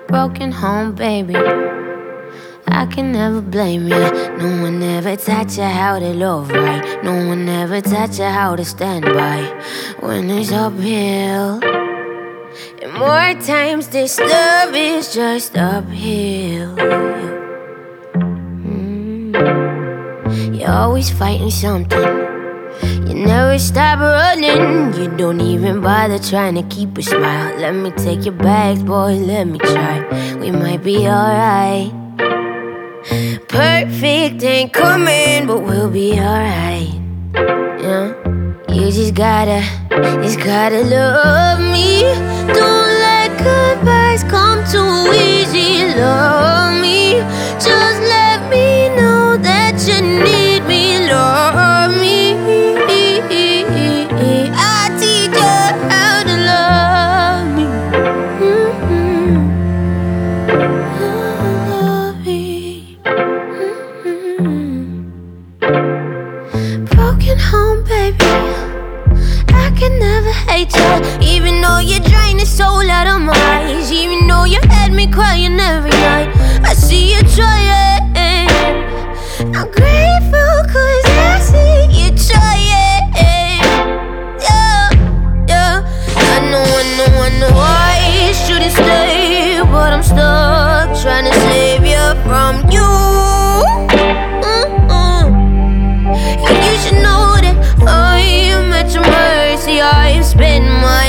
broken home, baby. I can never blame you. No one ever taught you how to love right. No one ever taught you how to stand by when it's uphill. And more times this love is just uphill. You're always fighting something. You never stop running. You don't even bother trying to keep a smile. Let me take your bags, boy, let me try. We might be alright. Perfect ain't coming, but we'll be alright. Yeah, you just gotta love me. Don't let goodbyes come too easy. Love me, just let me know that you need me. Love me, I'll teach you how to love me. Love me. Broken home, baby. I can never hate you, even though you drain the soul out of my eyes. Even though you had me crying every night, I see you trying. I'm grateful 'cause I see you trying. Yeah, yeah. I know I shouldn't stay, but I'm stuck trying to save you from you. You should know that I am at your mercy. I've spent my